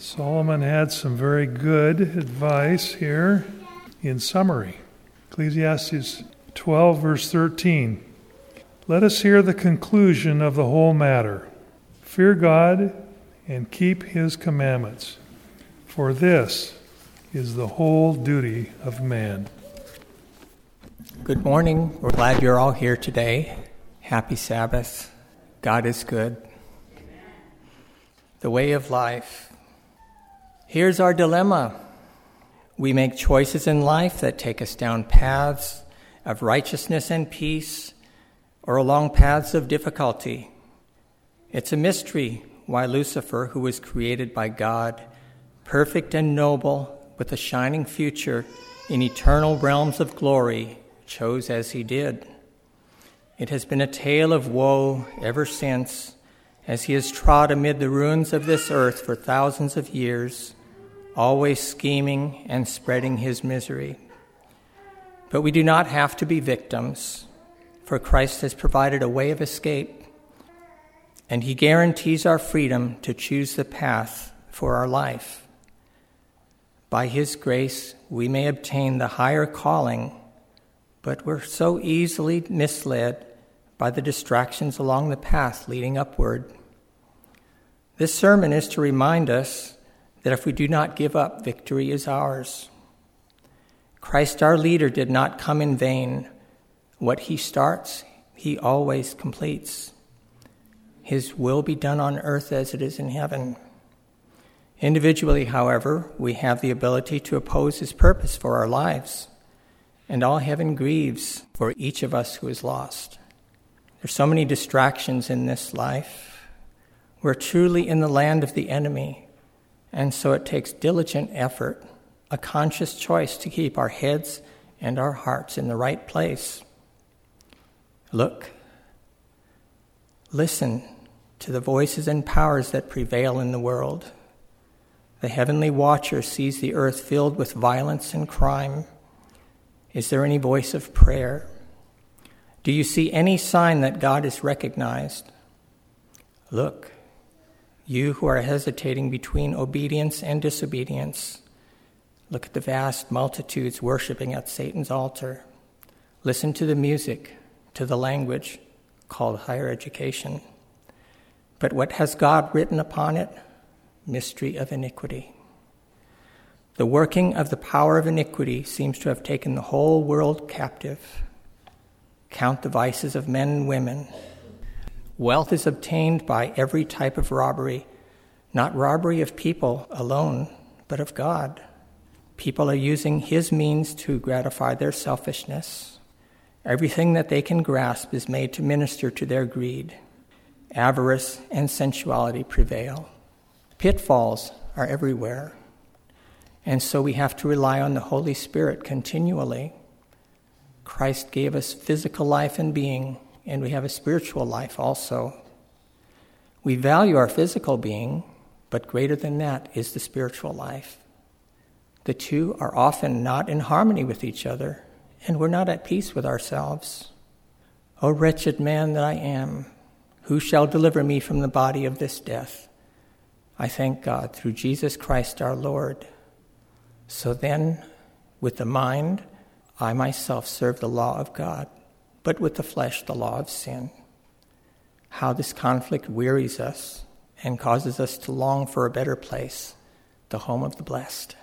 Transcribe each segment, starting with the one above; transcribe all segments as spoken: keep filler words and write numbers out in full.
Solomon had some very good advice here in summary. Ecclesiastes twelve, verse thirteen. Let us hear the conclusion of the whole matter. Fear God and keep his commandments, for this is the whole duty of man. Good morning. We're glad you're all here today. Happy Sabbath. God is good. The way of life. Here's our dilemma. We make choices in life that take us down paths of righteousness and peace or along paths of difficulty. It's a mystery why Lucifer, who was created by God, perfect and noble, with a shining future in eternal realms of glory, chose as he did. It has been a tale of woe ever since, as he has trod amid the ruins of this earth for thousands of years, always scheming and spreading his misery. But we do not have to be victims, for Christ has provided a way of escape, and he guarantees our freedom to choose the path for our life. By his grace, we may obtain the higher calling, but we're so easily misled by the distractions along the path leading upward. This sermon is to remind us that if we do not give up, victory is ours. Christ, our leader, did not come in vain. What he starts, he always completes. His will be done on earth as it is in heaven. Individually, however, we have the ability to oppose his purpose for our lives, and all heaven grieves for each of us who is lost. There's so many distractions in this life. We're truly in the land of the enemy, and so it takes diligent effort, a conscious choice to keep our heads and our hearts in the right place. Look, listen to the voices and powers that prevail in the world. The heavenly watcher sees the earth filled with violence and crime. Is there any voice of prayer? Do you see any sign that God is recognized? Look, you who are hesitating between obedience and disobedience, look at the vast multitudes worshiping at Satan's altar. Listen to the music, to the language called higher education. But what has God written upon it? Mystery of iniquity. The working of the power of iniquity seems to have taken the whole world captive. Count the vices of men and women. Wealth is obtained by every type of robbery, not robbery of people alone, but of God. People are using his means to gratify their selfishness. Everything that they can grasp is made to minister to their greed. Avarice and sensuality prevail. Pitfalls are everywhere. And so we have to rely on the Holy Spirit continually. Christ gave us physical life and being, and we have a spiritual life also. We value our physical being, but greater than that is the spiritual life. The two are often not in harmony with each other, and we're not at peace with ourselves. O wretched man that I am, who shall deliver me from the body of this death? I thank God through Jesus Christ our Lord. So then, with the mind, I myself serve the law of God, but with the flesh, the law of sin. How this conflict wearies us and causes us to long for a better place, the home of the blessed.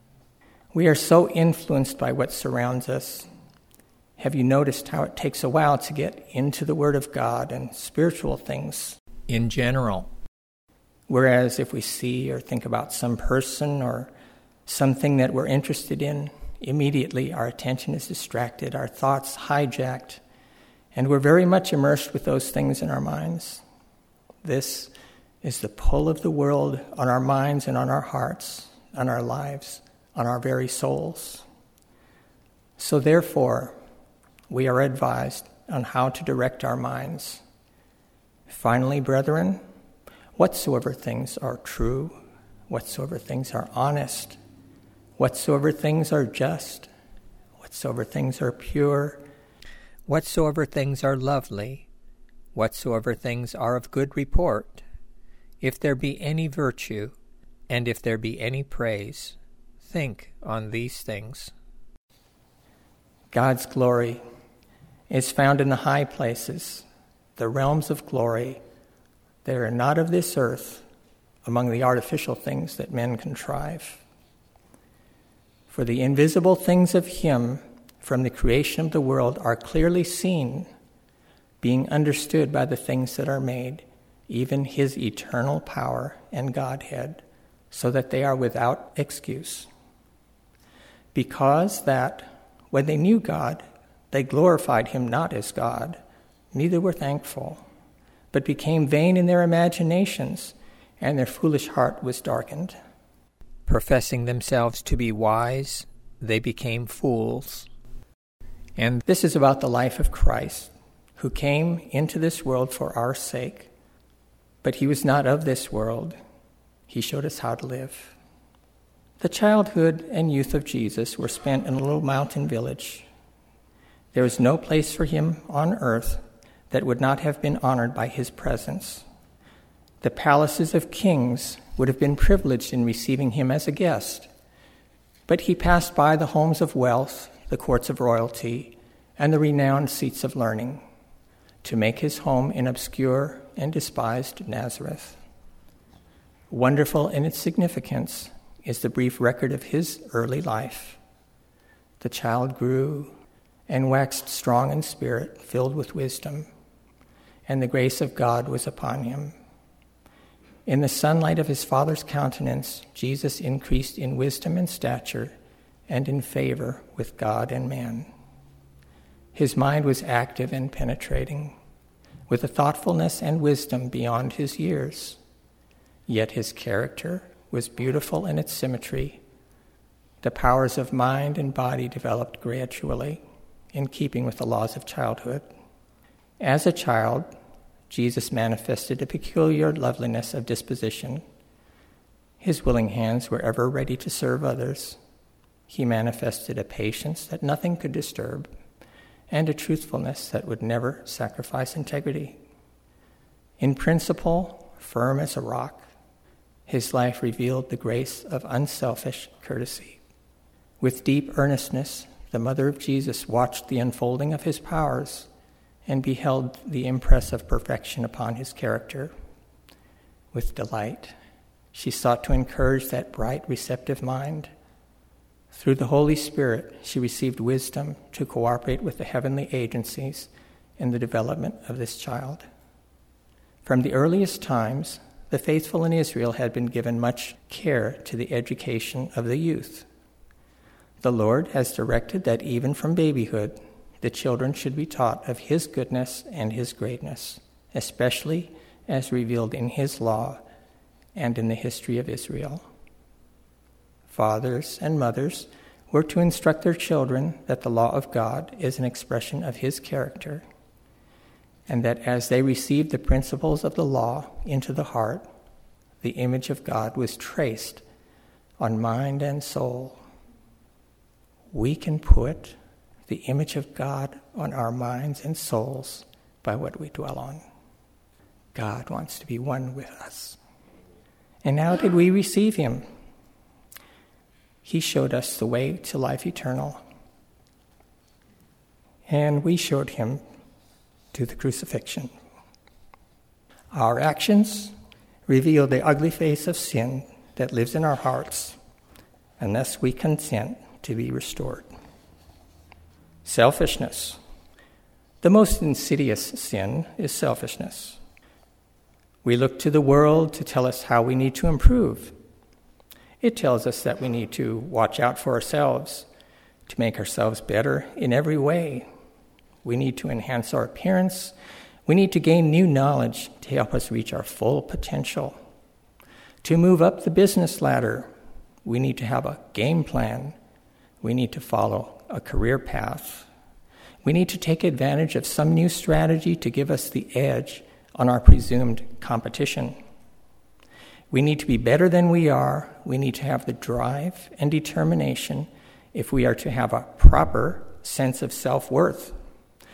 We are so influenced by what surrounds us. Have you noticed how it takes a while to get into the Word of God and spiritual things in general? Whereas if we see or think about some person or something that we're interested in, immediately our attention is distracted, our thoughts hijacked, and we're very much immersed with those things in our minds. This is the pull of the world on our minds and on our hearts, on our lives, on our very souls. So therefore, we are advised on how to direct our minds. Finally, brethren, whatsoever things are true, whatsoever things are honest, whatsoever things are just, whatsoever things are pure, whatsoever things are lovely, whatsoever things are of good report, if there be any virtue, And if there be any praise, think on these things. God's glory is found in the high places, the realms of glory. They are not of this earth, among the artificial things that men contrive. For the invisible things of him from the creation of the world are clearly seen, being understood by the things that are made, even his eternal power and Godhead, so that they are without excuse. Because that, when they knew God, they glorified him not as God, neither were thankful, but became vain in their imaginations, and their foolish heart was darkened. Professing themselves to be wise, they became fools. And this is about the life of Christ, who came into this world for our sake. But he was not of this world. He showed us how to live. The childhood and youth of Jesus were spent in a little mountain village. There was no place for him on earth that would not have been honored by his presence. The palaces of kings would have been privileged in receiving him as a guest. But he passed by the homes of wealth, the courts of royalty, and the renowned seats of learning, to make his home in obscure and despised Nazareth. Wonderful in its significance is the brief record of his early life. The child grew and waxed strong in spirit, filled with wisdom, and the grace of God was upon him. In the sunlight of his Father's countenance, Jesus increased in wisdom and stature and in favor with God and man. His mind was active and penetrating, with a thoughtfulness and wisdom beyond his years. Yet his character was beautiful in its symmetry. The powers of mind and body developed gradually, in keeping with the laws of childhood. As a child, Jesus manifested a peculiar loveliness of disposition. His willing hands were ever ready to serve others. He manifested a patience that nothing could disturb, and a truthfulness that would never sacrifice integrity. In principle, firm as a rock, his life revealed the grace of unselfish courtesy. With deep earnestness, the mother of Jesus watched the unfolding of his powers and beheld the impress of perfection upon his character. With delight, she sought to encourage that bright, receptive mind. Through the Holy Spirit, she received wisdom to cooperate with the heavenly agencies in the development of this child. From the earliest times, the faithful in Israel had been given much care to the education of the youth. The Lord has directed that even from babyhood, the children should be taught of his goodness and his greatness, especially as revealed in his law and in the history of Israel. Fathers and mothers were to instruct their children that the law of God is an expression of his character, and that as they received the principles of the law into the heart, the image of God was traced on mind and soul. We can put the image of God on our minds and souls by what we dwell on. God wants to be one with us. And how did we receive him? He showed us the way to life eternal. And we showed him to the crucifixion. Our actions reveal the ugly face of sin that lives in our hearts, unless we consent to be restored. Selfishness. The most insidious sin is selfishness. We look to the world to tell us how we need to improve. It tells us that we need to watch out for ourselves, to make ourselves better in every way. We need to enhance our appearance. We need to gain new knowledge to help us reach our full potential. To move up the business ladder, we need to have a game plan. We need to follow a career path. We need to take advantage of some new strategy to give us the edge on our presumed competition. We need to be better than we are. We need to have the drive and determination if we are to have a proper sense of self-worth.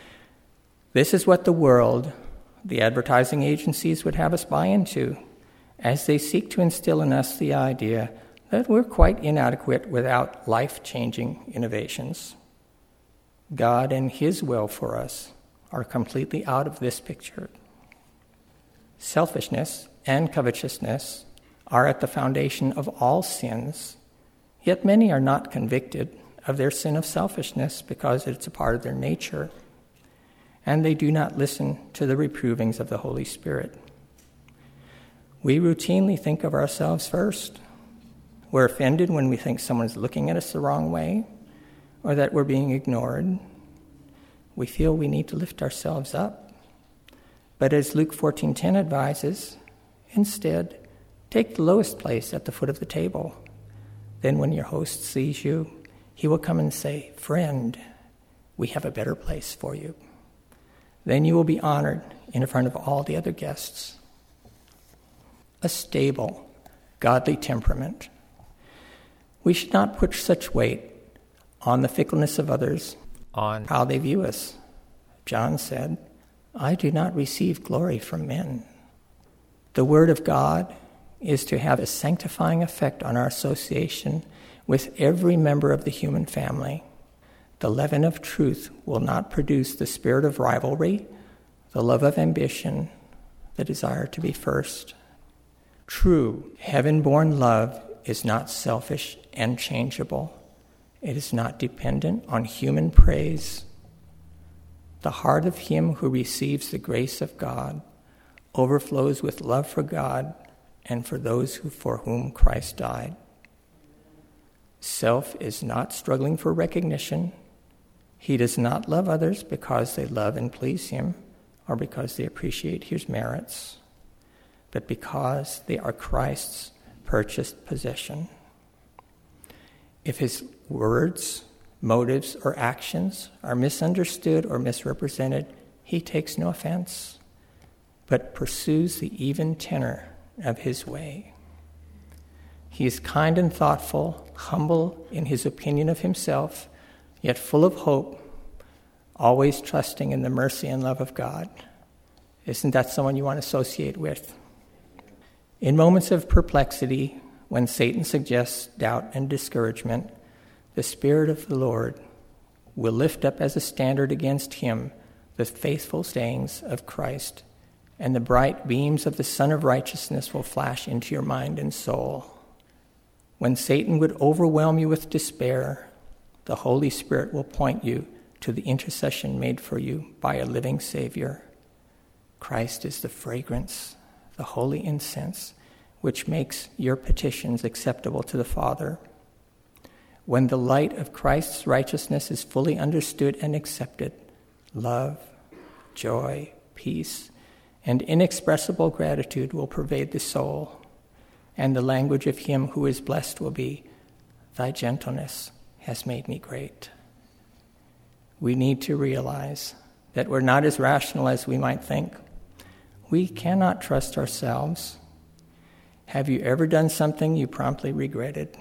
This is what the world, the advertising agencies would have us buy into. as they seek to instill in us the idea that we're quite inadequate without life-changing innovations. God and His will for us are completely out of this picture. Selfishness and covetousness are at the foundation of all sins, yet many are not convicted of their sin of selfishness because it's a part of their nature, and they do not listen to the reprovings of the Holy Spirit. We routinely think of ourselves first. We're offended when we think someone's looking at us the wrong way or that we're being ignored. We feel we need to lift ourselves up. But as Luke fourteen ten advises, instead, take the lowest place at the foot of the table. Then when your host sees you, he will come and say, "Friend, we have a better place for you." Then you will be honored in front of all the other guests. A stable, godly temperament. We should not put such weight on the fickleness of others, on how they view us. John said, "I do not receive glory from men." The Word of God is to have a sanctifying effect on our association with every member of the human family. The leaven of truth will not produce the spirit of rivalry, the love of ambition, the desire to be first. True, heaven-born love is not selfish and changeable. It is not dependent on human praise. The heart of him who receives the grace of God overflows with love for God and for those who, for whom Christ died. Self is not struggling for recognition. He does not love others because they love and please him or because they appreciate his merits, but because they are Christ's purchased possession. If his words, motives, or actions are misunderstood or misrepresented, he takes no offense, but pursues the even tenor of his way. He is kind and thoughtful, humble in his opinion of himself, yet full of hope, always trusting in the mercy and love of God. Isn't that someone you want to associate with? In moments of perplexity, when Satan suggests doubt and discouragement, the Spirit of the Lord will lift up as a standard against him the faithful sayings of Christ, and the bright beams of the Sun of Righteousness will flash into your mind and soul. When Satan would overwhelm you with despair, the Holy Spirit will point you to the intercession made for you by a living Savior. Christ is the fragrance, the holy incense, which makes your petitions acceptable to the Father. When the light of Christ's righteousness is fully understood and accepted, love, joy, peace, and inexpressible gratitude will pervade the soul, and the language of him who is blessed will be, "Thy gentleness has made me great." We need to realize that we're not as rational as we might think. We cannot trust ourselves. Have you ever done something you promptly regretted?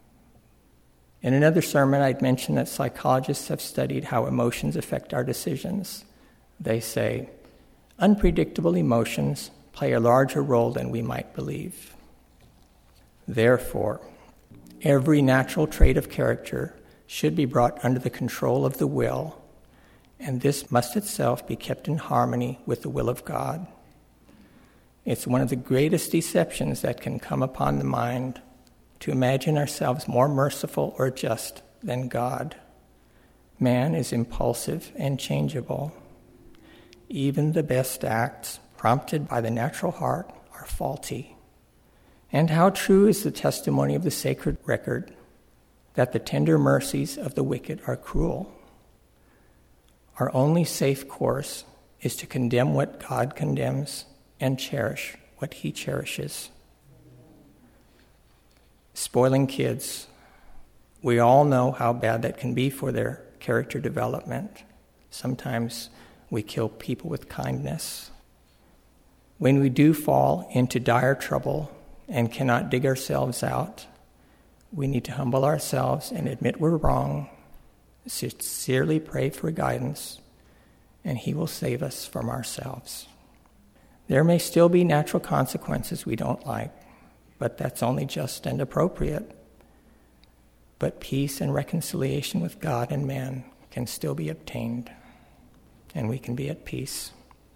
In another sermon, I'd mentioned that psychologists have studied how emotions affect our decisions. They say, unpredictable emotions play a larger role than we might believe. Therefore, every natural trait of character should be brought under the control of the will, and this must itself be kept in harmony with the will of God. It's one of the greatest deceptions that can come upon the mind to imagine ourselves more merciful or just than God. Man is impulsive and changeable. Even the best acts prompted by the natural heart are faulty. And how true is the testimony of the sacred record that the tender mercies of the wicked are cruel. Our only safe course is to condemn what God condemns and cherish what he cherishes. Spoiling kids. We all know how bad that can be for their character development. Sometimes we kill people with kindness. When we do fall into dire trouble and cannot dig ourselves out, we need to humble ourselves and admit we're wrong, sincerely pray for guidance, and he will save us from ourselves. There may still be natural consequences we don't like, but that's only just and appropriate. But peace and reconciliation with God and man can still be obtained, and we can be at peace.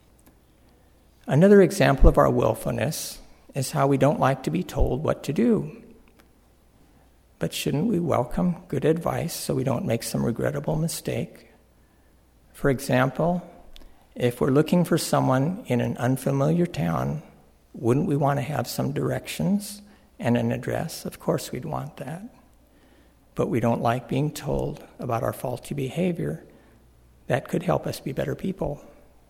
Another example of our willfulness is how we don't like to be told what to do. But shouldn't we welcome good advice so we don't make some regrettable mistake? For example, if we're looking for someone in an unfamiliar town, wouldn't we want to have some directions and an address? Of course we'd want that. But we don't like being told about our faulty behavior. That could help us be better people.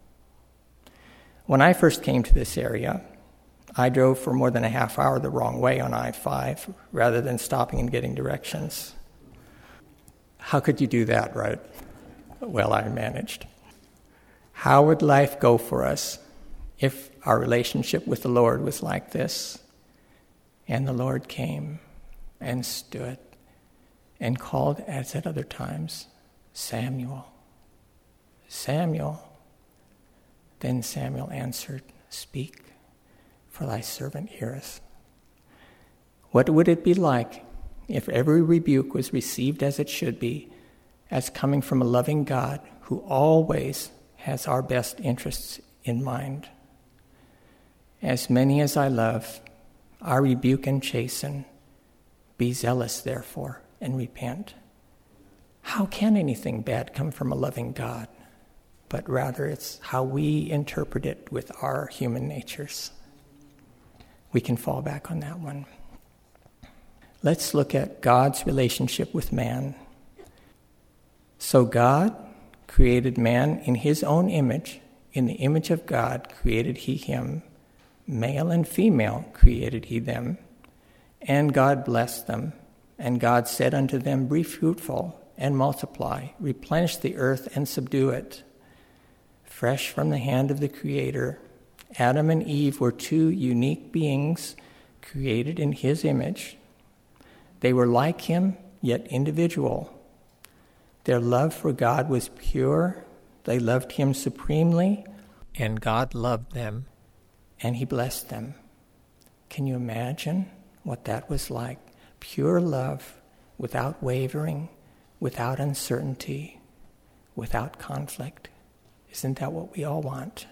When I first came to this area, I drove for more than a half hour the wrong way on I five rather than stopping and getting directions. How could you do that, right? Well, I managed. How would life go for us if our relationship with the Lord was like this? And the Lord came and stood and called, as at other times, Samuel, Samuel. Then Samuel answered, "Speak, for thy servant heareth." What would it be like if every rebuke was received as it should be, as coming from a loving God who always has our best interests in mind? As many as I love, I rebuke and chasten. Be zealous, therefore, and repent. How can anything bad come from a loving God? But rather it's how we interpret it with our human natures. We can fall back on that one. Let's look at God's relationship with man. So God created man in his own image. In the image of God created he him. Male and female created he them. And God blessed them. And God said unto them, Be fruitful and multiply, replenish the earth and subdue it. Fresh from the hand of the Creator, Adam and Eve were two unique beings created in his image. They were like him, yet individual. Their love for God was pure. They loved him supremely, and God loved them, and he blessed them. Can you imagine what that was like? Pure love, without wavering, without uncertainty, without conflict. Isn't that what we all want?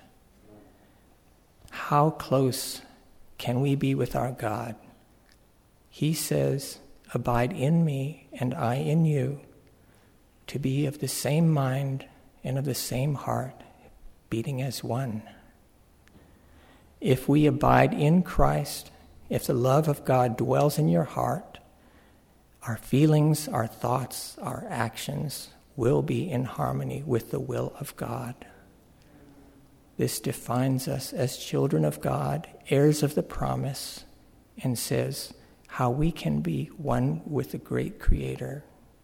How close can we be with our God? He says, "Abide in me, and I in you," to be of the same mind and of the same heart, beating as one. If we abide in Christ, if the love of God dwells in your heart, our feelings, our thoughts, our actions will be in harmony with the will of God. This defines us as children of God, heirs of the promise, and says how we can be one with the great Creator.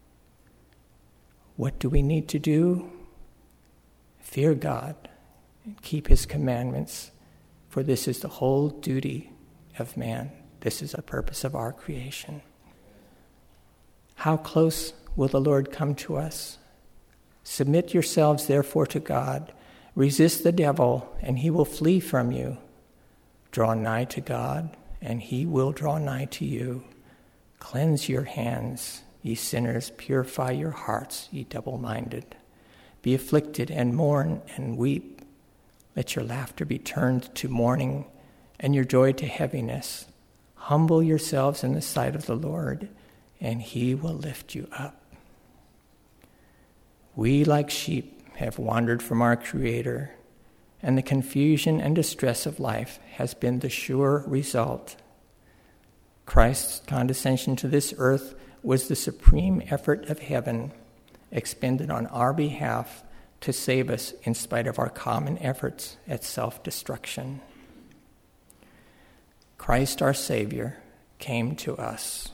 What do we need to do? Fear God and keep his commandments, for this is the whole duty of man. This is the purpose of our creation. How close will the Lord come to us? Submit yourselves, therefore, to God. Resist the devil, and he will flee from you. Draw nigh to God, and he will draw nigh to you. Cleanse your hands, ye sinners. Purify your hearts, ye double-minded. Be afflicted, and mourn, and weep. Let your laughter be turned to mourning, and your joy to heaviness. Humble yourselves in the sight of the Lord, and he will lift you up. We, like sheep, have wandered from our Creator, and the confusion and distress of life has been the sure result. Christ's condescension to this earth was the supreme effort of heaven, expended on our behalf to save us in spite of our common efforts at self-destruction. Christ, our Savior, came to us.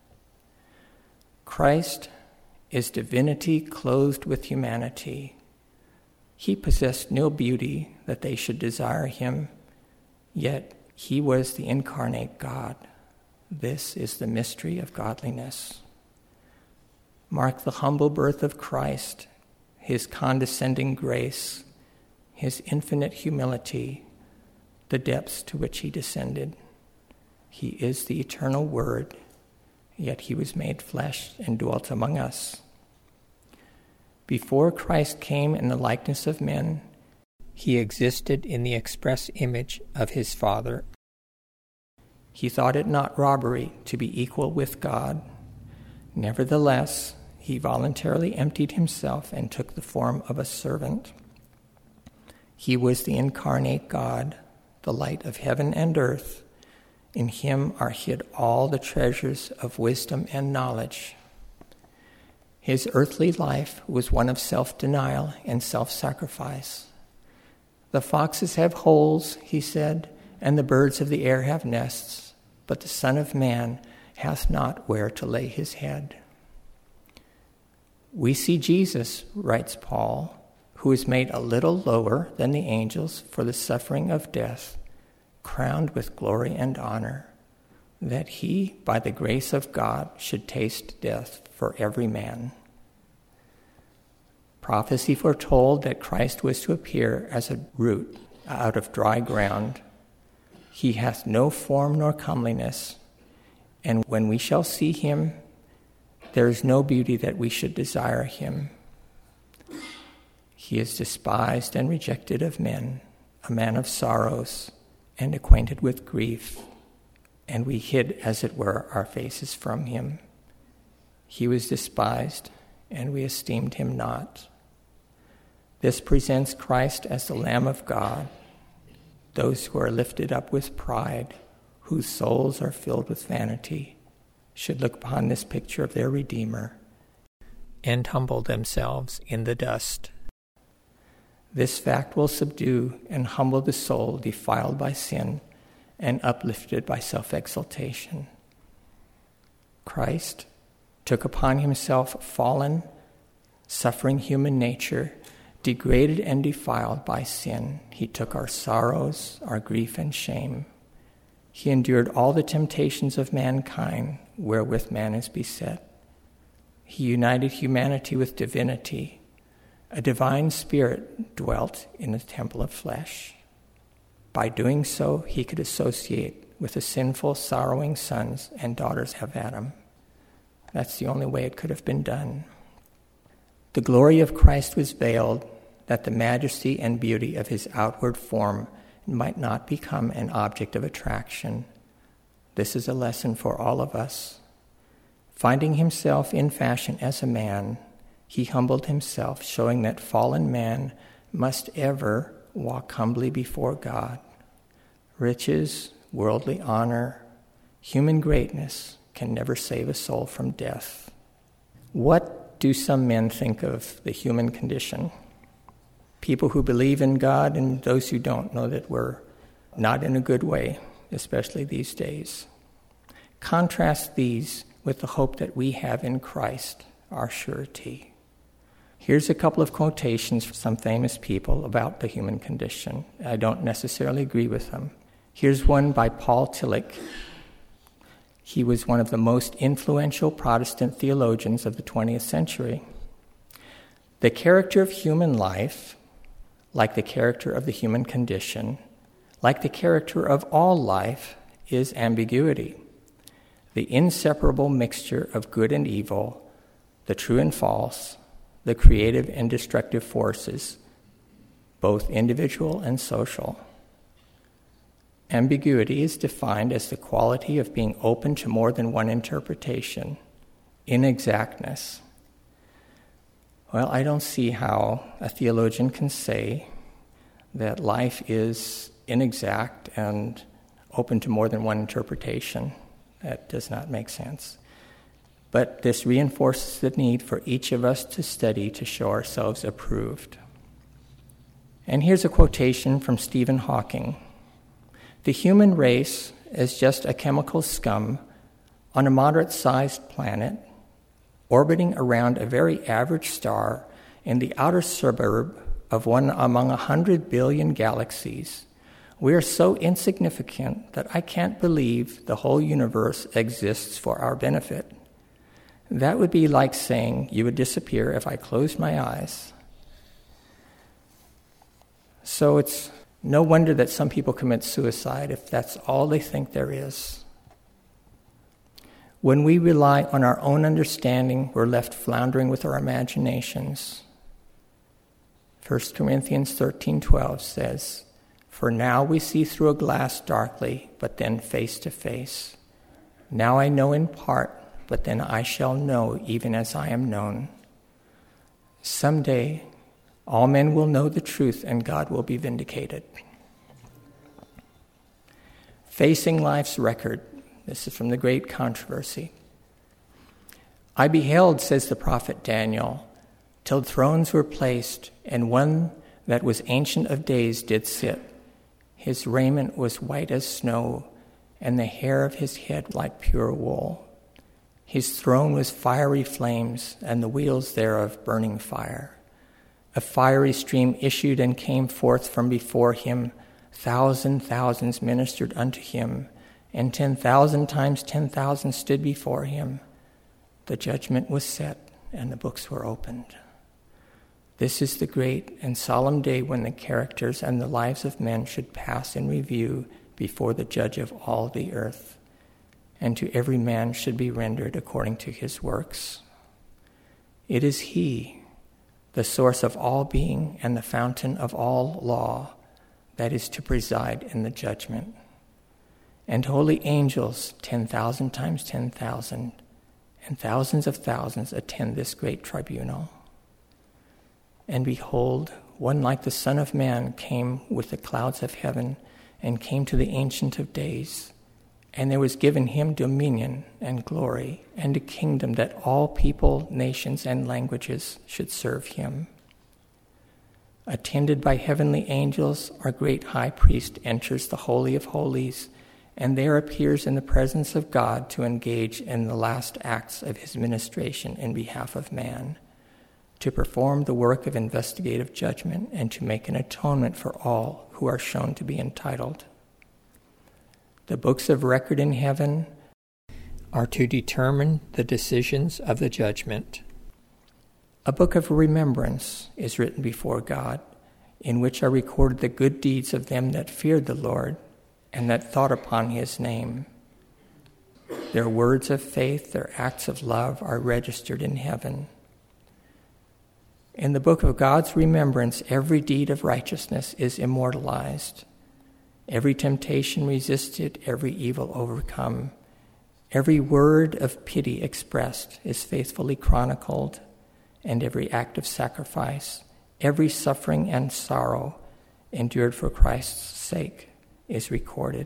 Christ is divinity clothed with humanity. He possessed no beauty that they should desire him, yet he was the incarnate God. This is the mystery of godliness. Mark the humble birth of Christ, his condescending grace, his infinite humility, the depths to which he descended. He is the eternal Word, yet he was made flesh and dwelt among us. Before Christ came in the likeness of men, he existed in the express image of his Father. He thought it not robbery to be equal with God. Nevertheless, he voluntarily emptied himself and took the form of a servant. He was the incarnate God, the light of heaven and earth. In him are hid all the treasures of wisdom and knowledge. His earthly life was one of self-denial and self-sacrifice. The foxes have holes, he said, and the birds of the air have nests, but the Son of Man hath not where to lay his head. We see Jesus, writes Paul, who is made a little lower than the angels for the suffering of death, crowned with glory and honor, that he, by the grace of God, should taste death for every man. Prophecy foretold that Christ was to appear as a root out of dry ground. He hath no form nor comeliness, and when we shall see him, there is no beauty that we should desire him. He is despised and rejected of men, a man of sorrows, and acquainted with grief, and we hid, as it were, our faces from him. He was despised, and we esteemed him not. This presents Christ as the Lamb of God. Those who are lifted up with pride, whose souls are filled with vanity, should look upon this picture of their Redeemer and humble themselves in the dust. This fact will subdue and humble the soul defiled by sin and uplifted by self-exaltation. Christ took upon himself fallen, suffering human nature, degraded and defiled by sin. He took our sorrows, our grief and shame. He endured all the temptations of mankind wherewith man is beset. He united humanity with divinity. A divine spirit dwelt in the temple of flesh. By doing so, he could associate with the sinful, sorrowing sons and daughters of Adam. That's the only way it could have been done. The glory of Christ was veiled, that the majesty and beauty of his outward form might not become an object of attraction. This is a lesson for all of us. Finding himself in fashion as a man, he humbled himself, showing that fallen man must ever walk humbly before God. Riches, worldly honor, human greatness can never save a soul from death. What do some men think of the human condition? People who believe in God and those who don't know that we're not in a good way, especially these days. Contrast these with the hope that we have in Christ, our surety. Here's a couple of quotations from some famous people about the human condition. I don't necessarily agree with them. Here's one by Paul Tillich. He was one of the most influential Protestant theologians of the twentieth century. The character of human life, like the character of the human condition, like the character of all life, is ambiguity. The inseparable mixture of good and evil, the true and false, the creative and destructive forces, both individual and social. Ambiguity is defined as the quality of being open to more than one interpretation, inexactness. Well, I don't see how a theologian can say that life is inexact and open to more than one interpretation. That does not make sense. But this reinforces the need for each of us to study to show ourselves approved. And here's a quotation from Stephen Hawking. The human race is just a chemical scum on a moderate-sized planet orbiting around a very average star in the outer suburb of one among a hundred billion galaxies. We are so insignificant that I can't believe the whole universe exists for our benefit. That would be like saying you would disappear if I closed my eyes. So it's No wonder that some people commit suicide if that's all they think there is. When we rely on our own understanding, we're left floundering with our imaginations. First Corinthians thirteen twelve says, "For now we see through a glass darkly, but then face to face. Now I know in part, but then I shall know even as I am known." Someday, all men will know the truth and God will be vindicated. Facing life's record. This is from the Great Controversy. "I beheld," says the prophet Daniel, "till thrones were placed, and one that was ancient of days did sit. His raiment was white as snow, and the hair of his head like pure wool. His throne was fiery flames, and the wheels thereof burning fire. A fiery stream issued and came forth from before him. Thousand thousands ministered unto him, and ten thousand times ten thousand stood before him. The judgment was set, and the books were opened." This is the great and solemn day when the characters and the lives of men should pass in review before the judge of all the earth, and to every man should be rendered according to his works. It is he, the source of all being and the fountain of all law, that is to preside in the judgment. And holy angels, ten thousand times ten thousand, and thousands of thousands attend this great tribunal. And behold, one like the Son of Man came with the clouds of heaven, and came to the Ancient of Days. And there was given him dominion and glory, and a kingdom that all people, nations, and languages should serve him. Attended by heavenly angels, our great high priest enters the Holy of Holies, and there appears in the presence of God to engage in the last acts of his ministration in behalf of man, to perform the work of investigative judgment, and to make an atonement for all who are shown to be entitled. The books of record in heaven are to determine the decisions of the judgment. A book of remembrance is written before God, in which are recorded the good deeds of them that feared the Lord and that thought upon his name. Their words of faith, their acts of love are registered in heaven. In the book of God's remembrance, every deed of righteousness is immortalized. Every temptation resisted, every evil overcome. Every word of pity expressed is faithfully chronicled, and every act of sacrifice, every suffering and sorrow endured for Christ's sake is recorded.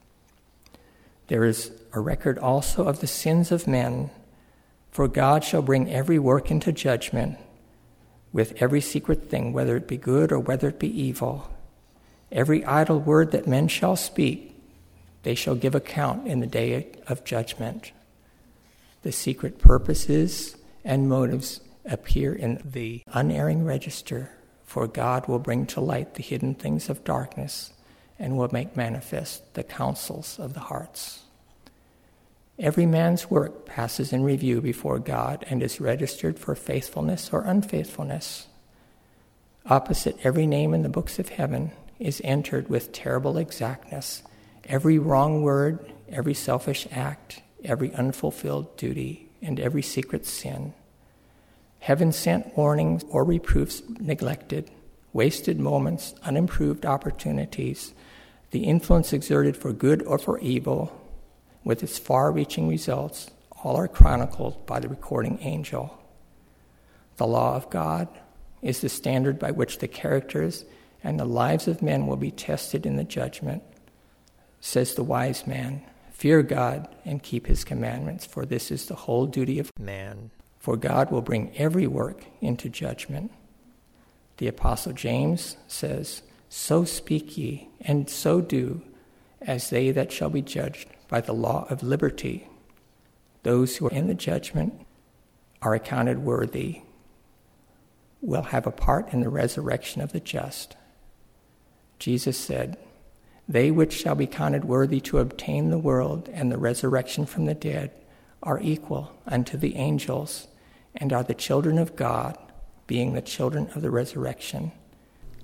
There is a record also of the sins of men, for God shall bring every work into judgment, with every secret thing, whether it be good or whether it be evil. Every idle word that men shall speak, they shall give account in the day of judgment. The secret purposes and motives appear in the unerring register, for God will bring to light the hidden things of darkness and will make manifest the counsels of the hearts. Every man's work passes in review before God and is registered for faithfulness or unfaithfulness. Opposite every name in the books of heaven is entered with terrible exactness every wrong word, every selfish act, every unfulfilled duty, and every secret sin. Heaven sent warnings or reproofs neglected, wasted moments, unimproved opportunities, the influence exerted for good or for evil, with its far-reaching results, all are chronicled by the recording angel. The law of God is the standard by which the characters and the lives of men will be tested in the judgment. Says the wise man, "Fear God and keep his commandments, for this is the whole duty of man. For God will bring every work into judgment." The Apostle James says, "So speak ye, and so do, as they that shall be judged by the law of liberty. Those who are in the judgment are accounted worthy, will have a part in the resurrection of the just." Jesus said, "They which shall be counted worthy to obtain the world and the resurrection from the dead are equal unto the angels, and are the children of God, being the children of the resurrection.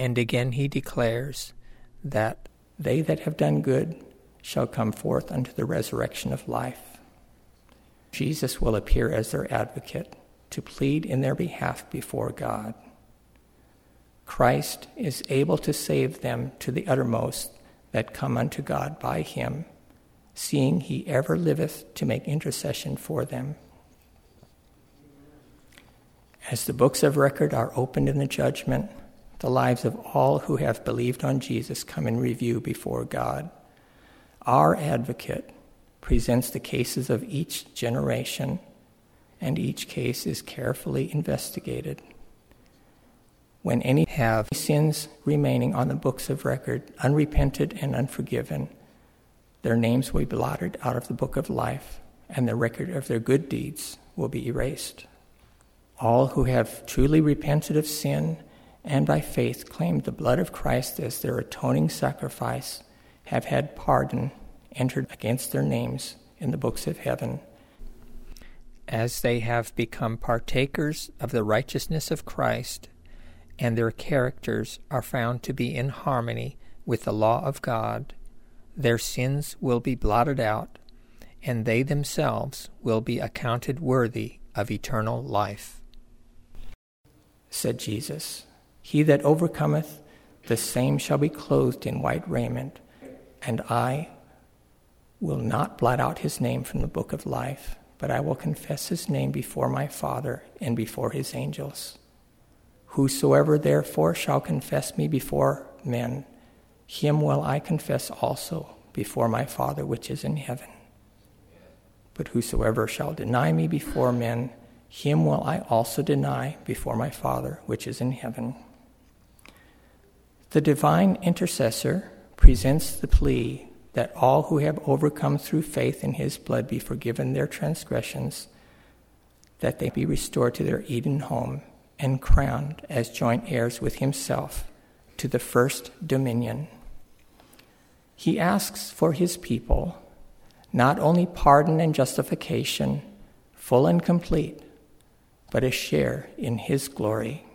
And again he declares that they that have done good shall come forth unto the resurrection of life. Jesus will appear as their advocate to plead in their behalf before God. Christ is able to save them to the uttermost that come unto God by him, seeing he ever liveth to make intercession for them. As the books of record are opened in the judgment, the lives of all who have believed on Jesus come in review before God. Our advocate presents the cases of each generation, and each case is carefully investigated. When any have sins remaining on the books of record, unrepented and unforgiven, their names will be blotted out of the book of life, and the record of their good deeds will be erased. All who have truly repented of sin and by faith claimed the blood of Christ as their atoning sacrifice have had pardon entered against their names in the books of heaven. As they have become partakers of the righteousness of Christ, and their characters are found to be in harmony with the law of God, their sins will be blotted out, and they themselves will be accounted worthy of eternal life. Said Jesus, "He that overcometh, the same shall be clothed in white raiment, and I will not blot out his name from the book of life, but I will confess his name before my Father and before his angels. Whosoever therefore shall confess me before men, him will I confess also before my Father which is in heaven. But whosoever shall deny me before men, him will I also deny before my Father which is in heaven." The divine intercessor presents the plea that all who have overcome through faith in his blood be forgiven their transgressions, that they be restored to their Eden home and crowned as joint heirs with himself to the first dominion. He asks for his people not only pardon and justification, full and complete, but a share in his glory.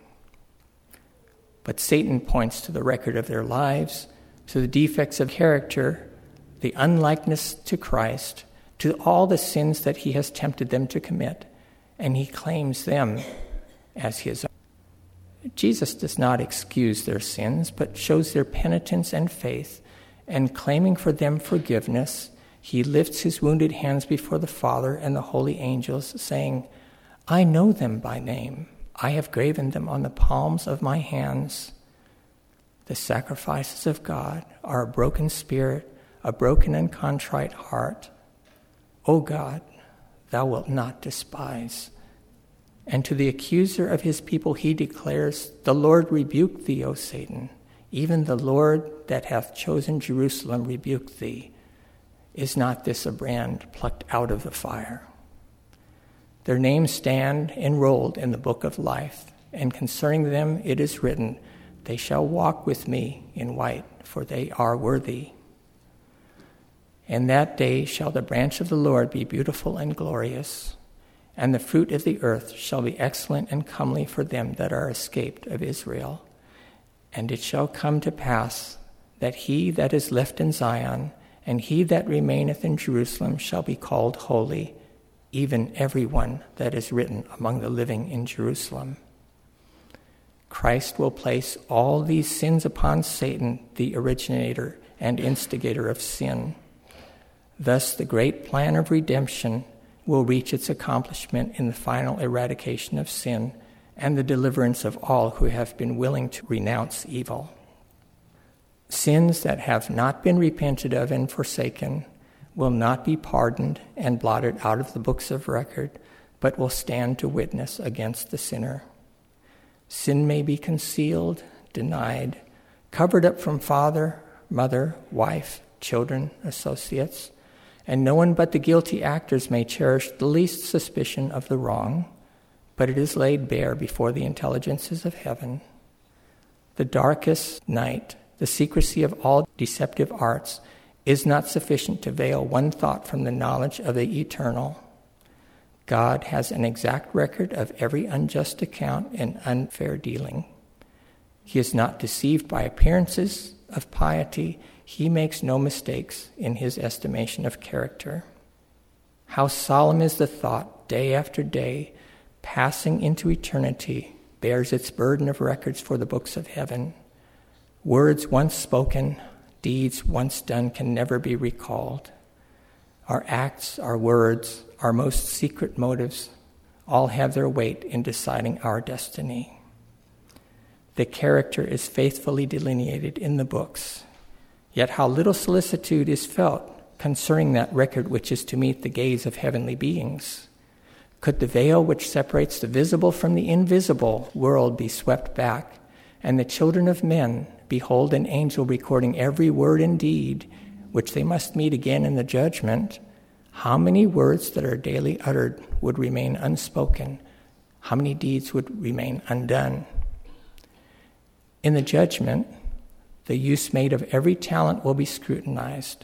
But Satan points to the record of their lives, to the defects of character, the unlikeness to Christ, to all the sins that he has tempted them to commit, and he claims them as his own. Jesus does not excuse their sins, but shows their penitence and faith, and claiming for them forgiveness, he lifts his wounded hands before the Father and the holy angels, saying, "I know them by name. I have graven them on the palms of my hands." The sacrifices of God are a broken spirit, a broken and contrite heart. O God, thou wilt not despise. And to the accuser of his people he declares, "The Lord rebuke thee, O Satan. Even the Lord that hath chosen Jerusalem rebuke thee. Is not this a brand plucked out of the fire?" Their names stand enrolled in the book of life, and concerning them it is written, "They shall walk with me in white, for they are worthy." And that day shall the branch of the Lord be beautiful and glorious, and the fruit of the earth shall be excellent and comely for them that are escaped of Israel. And it shall come to pass that he that is left in Zion, and he that remaineth in Jerusalem shall be called holy, even every one that is written among the living in Jerusalem. Christ will place all these sins upon Satan, the originator and instigator of sin. Thus, the great plan of redemption will reach its accomplishment in the final eradication of sin and the deliverance of all who have been willing to renounce evil. Sins that have not been repented of and forsaken will not be pardoned and blotted out of the books of record, but will stand to witness against the sinner. Sin may be concealed, denied, covered up from father, mother, wife, children, associates, and no one but the guilty actors may cherish the least suspicion of the wrong, but it is laid bare before the intelligences of heaven. The darkest night, the secrecy of all deceptive arts, is not sufficient to veil one thought from the knowledge of the eternal. God has an exact record of every unjust account and unfair dealing. He is not deceived by appearances of piety. He makes no mistakes in his estimation of character. How solemn is the thought, day after day, passing into eternity, bears its burden of records for the books of heaven. Words once spoken, deeds once done can never be recalled. Our acts, our words, our most secret motives all have their weight in deciding our destiny. The character is faithfully delineated in the books, yet how little solicitude is felt concerning that record which is to meet the gaze of heavenly beings. Could the veil which separates the visible from the invisible world be swept back, and the children of men behold an angel recording every word and deed which they must meet again in the judgment, how many words that are daily uttered would remain unspoken? How many deeds would remain undone? In the judgment, the use made of every talent will be scrutinized.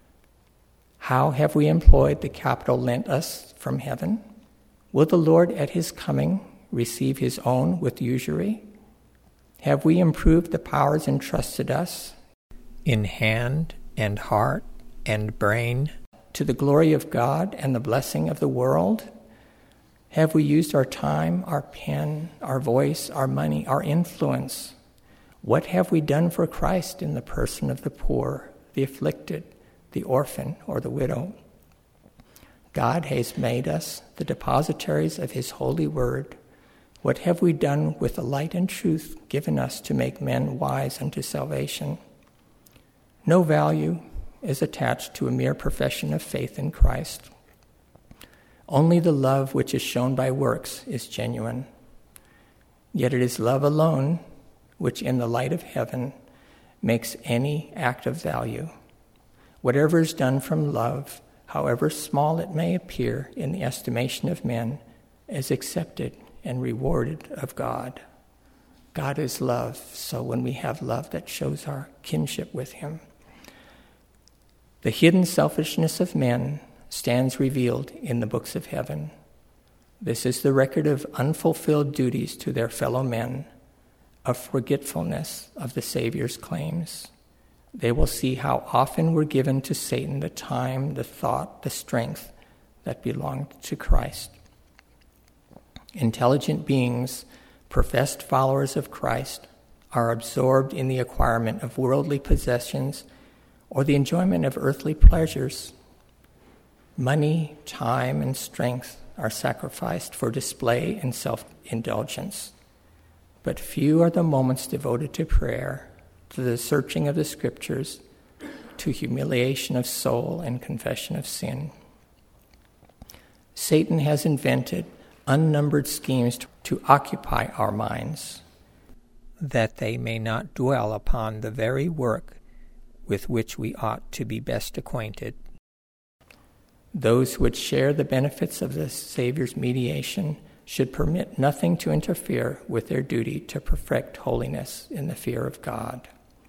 How have we employed the capital lent us from heaven? Will the Lord at his coming receive his own with usury? Have we improved the powers entrusted us in hand and heart and brain to the glory of God and the blessing of the world? Have we used our time, our pen, our voice, our money, our influence? What have we done for Christ in the person of the poor, the afflicted, the orphan, or the widow? God has made us the depositaries of his holy word. What have we done with the light and truth given us to make men wise unto salvation? No value is attached to a mere profession of faith in Christ. Only the love which is shown by works is genuine. Yet it is love alone which in the light of heaven makes any act of value. Whatever is done from love, however small it may appear in the estimation of men, is accepted and rewarded of God. God is love, so when we have love, that shows our kinship with him. The hidden selfishness of men stands revealed in the books of heaven. This is the record of unfulfilled duties to their fellow men, of forgetfulness of the Savior's claims. They will see how often were given to Satan the time, the thought, the strength that belonged to Christ. Intelligent beings, professed followers of Christ, are absorbed in the acquirement of worldly possessions or the enjoyment of earthly pleasures. Money, time, and strength are sacrificed for display and self-indulgence. But few are the moments devoted to prayer, to the searching of the Scriptures, to humiliation of soul and confession of sin. Satan has invented unnumbered schemes to, to occupy our minds, that they may not dwell upon the very work with which we ought to be best acquainted. Those who would share the benefits of the Savior's mediation should permit nothing to interfere with their duty to perfect holiness in the fear of God.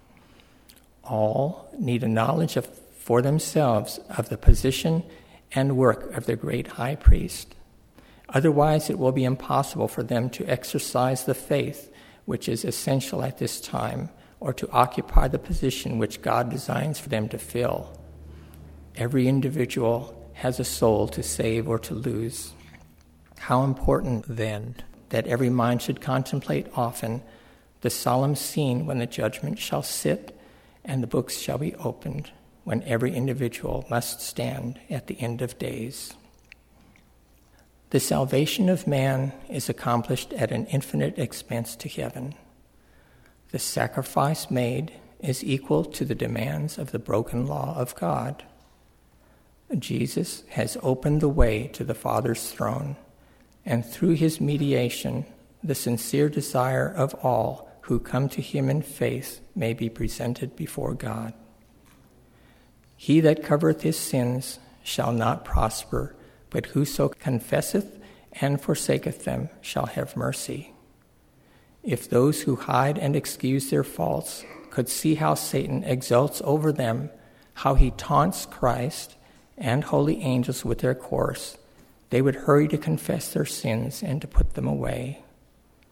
All need a knowledge of, for themselves of the position and work of their great high priest. Otherwise, it will be impossible for them to exercise the faith which is essential at this time, or to occupy the position which God designs for them to fill. Every individual has a soul to save or to lose. How important, then, that every mind should contemplate often the solemn scene when the judgment shall sit and the books shall be opened, when every individual must stand at the end of days. The salvation of man is accomplished at an infinite expense to heaven. The sacrifice made is equal to the demands of the broken law of God. Jesus has opened the way to the Father's throne, and through his mediation, the sincere desire of all who come to him in faith may be presented before God. He that covereth his sins shall not prosper, but whoso confesseth and forsaketh them shall have mercy. If those who hide and excuse their faults could see how Satan exults over them, how he taunts Christ and holy angels with their course, they would hurry to confess their sins and to put them away.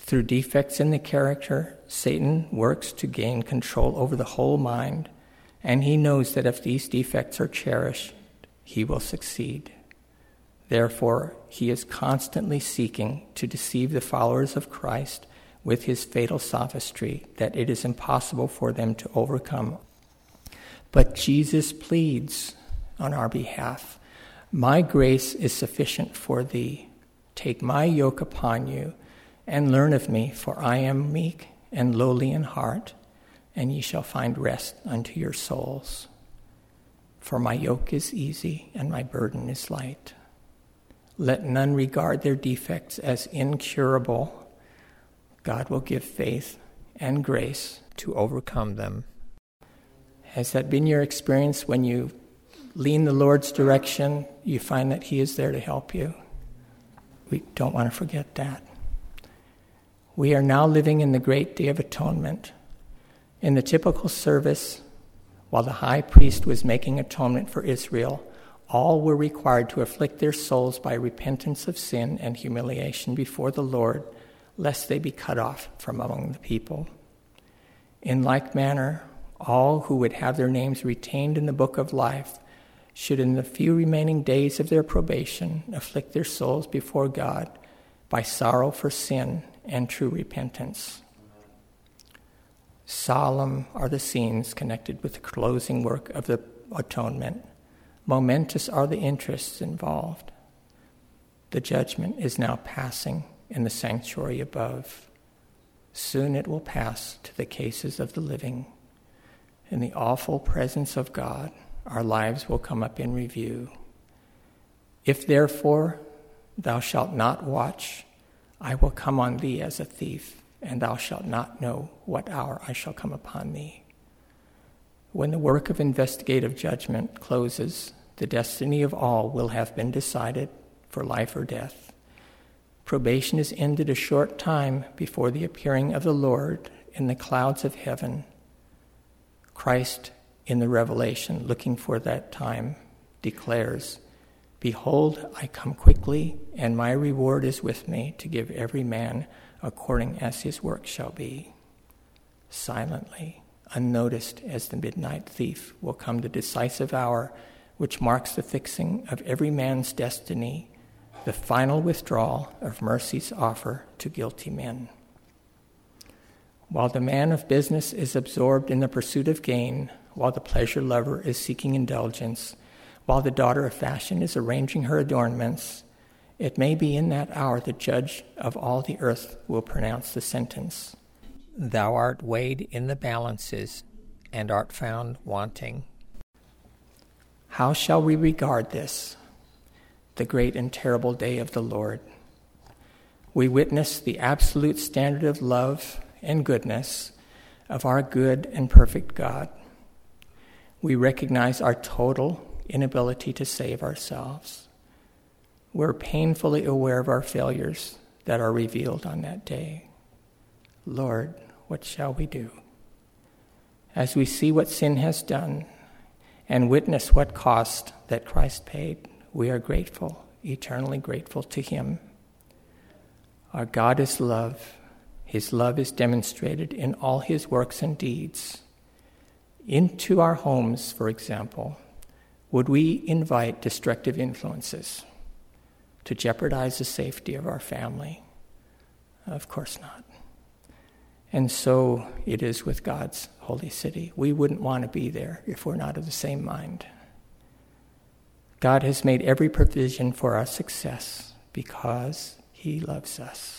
Through defects in the character, Satan works to gain control over the whole mind, and he knows that if these defects are cherished, he will succeed. Therefore, he is constantly seeking to deceive the followers of Christ with his fatal sophistry that it is impossible for them to overcome. But Jesus pleads on our behalf, "My grace is sufficient for thee. Take my yoke upon you, and learn of me, for I am meek and lowly in heart, and ye shall find rest unto your souls. For my yoke is easy, and my burden is light." Let none regard their defects as incurable. God will give faith and grace to overcome them. Has that been your experience? When you lean the Lord's direction, you find that he is there to help you. We don't want to forget that. We are now living in the great day of atonement. In the typical service, while the high priest was making atonement for Israel, all were required to afflict their souls by repentance of sin and humiliation before the Lord, lest they be cut off from among the people. In like manner, all who would have their names retained in the book of life should in the few remaining days of their probation afflict their souls before God by sorrow for sin and true repentance. Solemn are the scenes connected with the closing work of the atonement. Momentous are the interests involved. The judgment is now passing in the sanctuary above. Soon it will pass to the cases of the living. In the awful presence of God, our lives will come up in review. If therefore thou shalt not watch, I will come on thee as a thief, and thou shalt not know what hour I shall come upon thee. When the work of investigative judgment closes, the destiny of all will have been decided for life or death. Probation is ended a short time before the appearing of the Lord in the clouds of heaven. Christ, in the Revelation, looking for that time, declares, "Behold, I come quickly, and my reward is with me to give every man according as his work shall be." Silently, unnoticed as the midnight thief, will come the decisive hour which marks the fixing of every man's destiny, the final withdrawal of mercy's offer to guilty men. While the man of business is absorbed in the pursuit of gain, while the pleasure lover is seeking indulgence, while the daughter of fashion is arranging her adornments, it may be in that hour the judge of all the earth will pronounce the sentence, "Thou art weighed in the balances, and art found wanting." How shall we regard this, the great and terrible day of the Lord? We witness the absolute standard of love and goodness of our good and perfect God. We recognize our total inability to save ourselves. We're painfully aware of our failures that are revealed on that day. Lord, what shall we do? As we see what sin has done and witness what cost that Christ paid, we are grateful, eternally grateful to him. Our God is love. His love is demonstrated in all his works and deeds. Into our homes, for example, would we invite destructive influences to jeopardize the safety of our family? Of course not. And so it is with God's holy city. We wouldn't want to be there if we're not of the same mind. God has made every provision for our success because he loves us.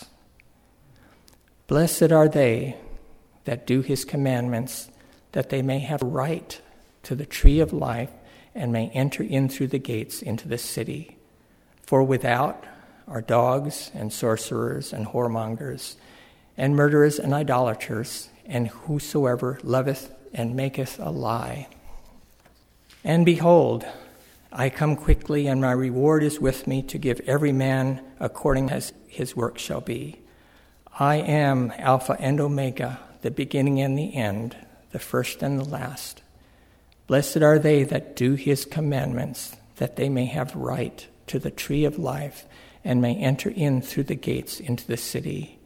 Blessed are they that do his commandments, that they may have right to the tree of life and may enter in through the gates into the city. For without are dogs and sorcerers and whoremongers and murderers and idolaters and whosoever loveth and maketh a lie. And behold, I come quickly, and my reward is with me to give every man according as his work shall be. I am Alpha and Omega, the beginning and the end, the first and the last. Blessed are they that do his commandments, that they may have right to the tree of life and may enter in through the gates into the city.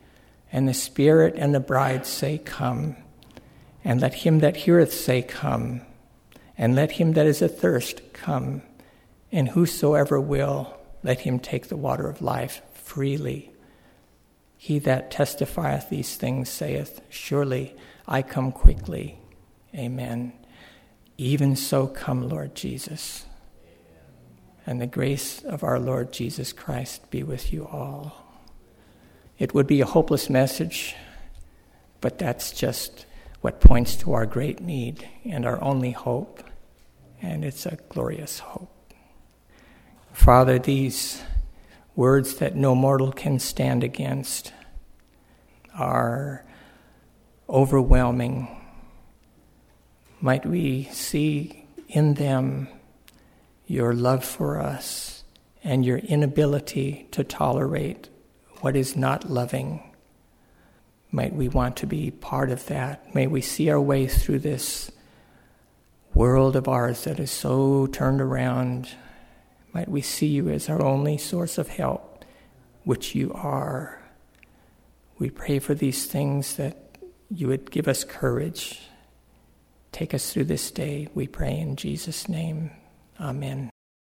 And the Spirit and the bride say, Come. And let him that heareth say, Come. And let him that is athirst come. And whosoever will, let him take the water of life freely. He that testifieth these things saith, Surely I come quickly. Amen. Even so come, Lord Jesus. And the grace of our Lord Jesus Christ be with you all. It would be a hopeless message, but that's just what points to our great need and our only hope, and it's a glorious hope. Father, these words that no mortal can stand against are overwhelming. Might we see in them your love for us and your inability to tolerate what is not loving. Might we want to be part of that. May we see our way through this world of ours that is so turned around. Might we see you as our only source of help, which you are. We pray for these things, that you would give us courage. Take us through this day, we pray in Jesus' name. Amen.